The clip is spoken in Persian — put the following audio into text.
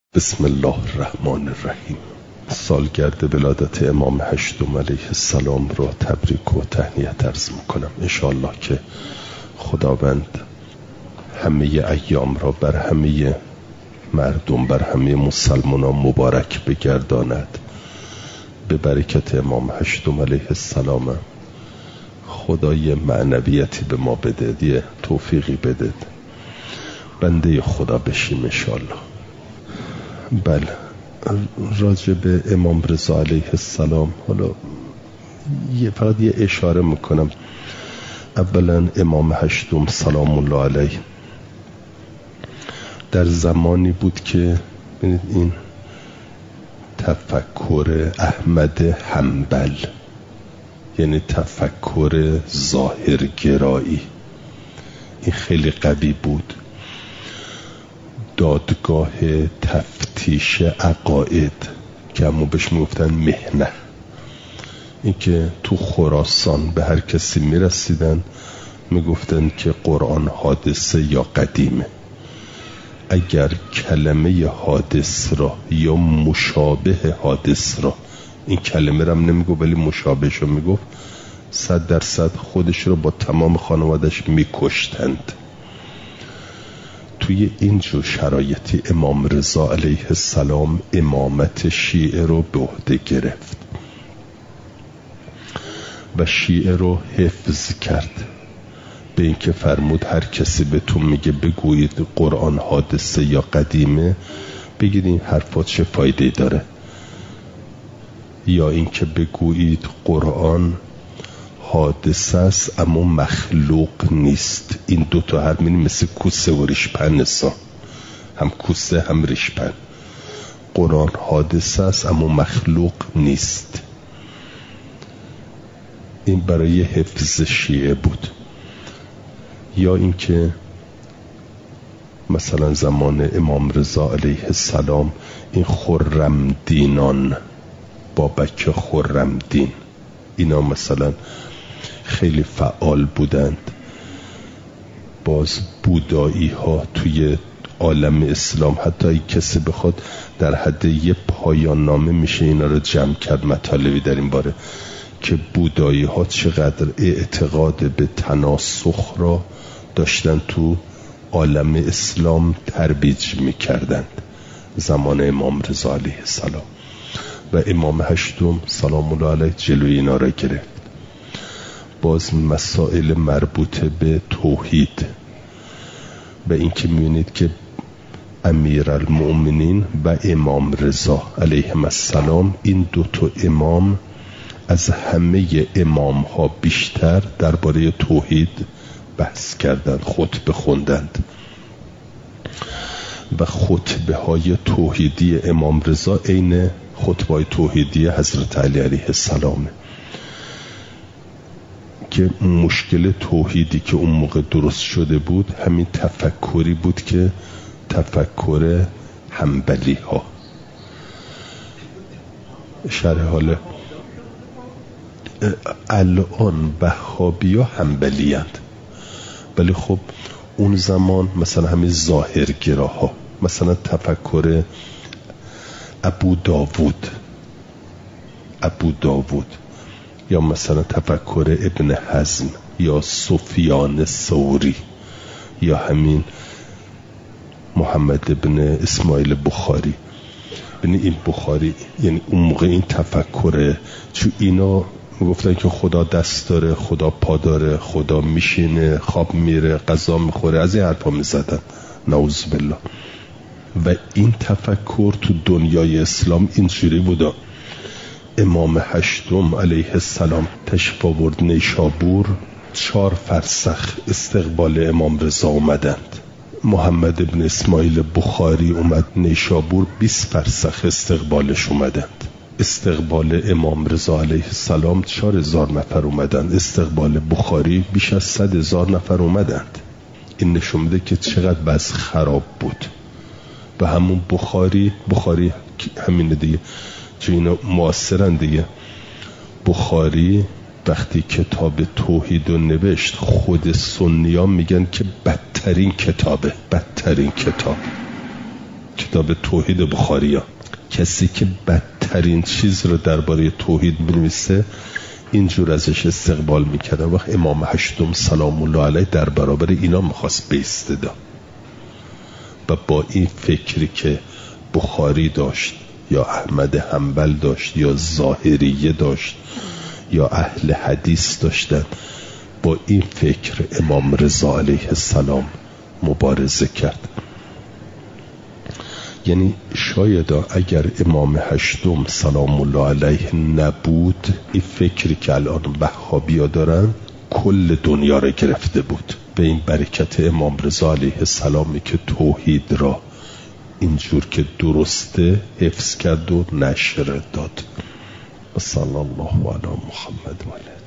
بسم الله الرحمن الرحیم. سالگرد ولادت امام هشتم علیه السلام را تبریک و تهنیت عرض میکنم. انشاءالله که خداوند همه ایام را بر همه مردم، بر همه مسلمانان مبارک بگرداند. به برکت امام هشتم علیه السلام خدای معنویتی به ما بده، یه توفیقی بده، بنده خدا بشیم انشاءالله. بله، راجع به امام رضا علیه السلام حالا فقط یه اشاره میکنم. اولا امام هشتم سلام الله علیه در زمانی بود که این تفکر احمد حنبل، یعنی تفکر ظاهرگرایی، این خیلی قوی بود. دادگاه تفتیش عقاید که همون بهش میگفتن مهنه، این که تو خراسان به هر کسی میرسیدن میگفتن که قرآن حادثه یا قدیمه. اگر کلمه حادث را یا مشابه حادث را، این کلمه را هم نمیگو ولی مشابهش رو میگفت، 100% خودش رو با تمام خانوادش میکشتند. توی اینجور شرایطی امام رضا علیه السلام امامت شیعه رو به عهده گرفت و شیعه رو حفظ کرد. به این که فرمود هر کسی بهتون میگه بگویید قرآن حادثه یا قدیمه، بگید این حرفات چه فایده داره، یا این که بگویید قرآن حادثه است اما مخلوق نیست. این دوتا حرف مثل کوسه و ریشپن هستن، هم کوسه هم ریشپن. قرآن حادثه است اما مخلوق نیست. این برای حفظ شیعه بود. یا اینکه مثلا زمان امام رضا علیه السلام این خرمدینان، بابک خرمدین، اینا مثلا خیلی فعال بودند. باز بودایی ها توی عالم اسلام، حتی اگه کسی بخواد در حد یه پایان نامه میشه اینا رو جمع کرد مطالبی در این باره که بودایی ها چقدر اعتقاد به تناسخ را داشتن تو عالم اسلام ترویج میکردند زمان امام رضا علیه السلام. و امام هشتم سلام الله علیه جلوی اینا را گرفت. باز مسائل مربوطه به توحید و این که میبینید که امیرالمؤمنین و امام رضا علیهم السلام، این دوتا امام از همه امام ها بیشتر درباره توحید بحث کردند، خطبه خوندند و خطبه های توحیدی امام رضا عین خطبه های توحیدی حضرت علی علیه السلام، که مشکل توحیدی که اون موقع درست شده بود همین تفکری بود که تفکر حنبلی ها. شرح حال الان وهابی ها حنبلی هستند، ولی خب اون زمان مثلا همین ظاهرگراها، مثلا تفکر ابو داوود یا مثلا تفکر ابن حزم یا سفیان ثوری یا همین محمد ابن اسماعیل بخاری. ببین این بخاری، یعنی اون موقع این تفکره، چون اینا گفتن که خدا دست داره، خدا پا داره، خدا میشینه، خواب میره، غذا میخوره، از این حرفا میزدن، نعوذ بالله. و این تفکر تو دنیای اسلام اینجوری بوده. امام هشتم علیه السلام تشریف آورد نیشابور، 4 فرسخ استقبال امام رضا اومدند. محمد ابن اسماعیل بخاری اومد نیشابور، 20 فرسخ استقبالش اومدند. استقبال امام رضا علیه السلام 4000 نفر اومدند، استقبال بخاری بیش از 100,000 نفر اومدند. این نشون میده که چقدر وضع خراب بود. و همون بخاری همینه دیگه، چون اینا معاصرن دیگه. بخاری وقتی کتاب توحید رو نوشت، خود سنی ها میگن که بدترین کتاب کتاب توحید بخاری ها. کسی که بدترین چیز رو درباره توحید می‌نویسه اینجور ازش استقبال میکرده. وقت امام هشتم سلام الله علیه در برابر اینا میخواست بایسته و با این فکری که بخاری داشت یا احمد حنبل داشت یا ظاهریه داشت یا اهل حدیث داشتن، با این فکر امام رضا علیه السلام مبارزه کرد. یعنی شاید اگر امام هشتم سلام الله علیه نبود، این فکری که الان وهابیا دارن کل دنیا را گرفته بود. به این برکت امام رضا علیه السلامی که توحید را اینجور که درسته حفظ کرد و نشر داد. صلی الله علی محمد و علیه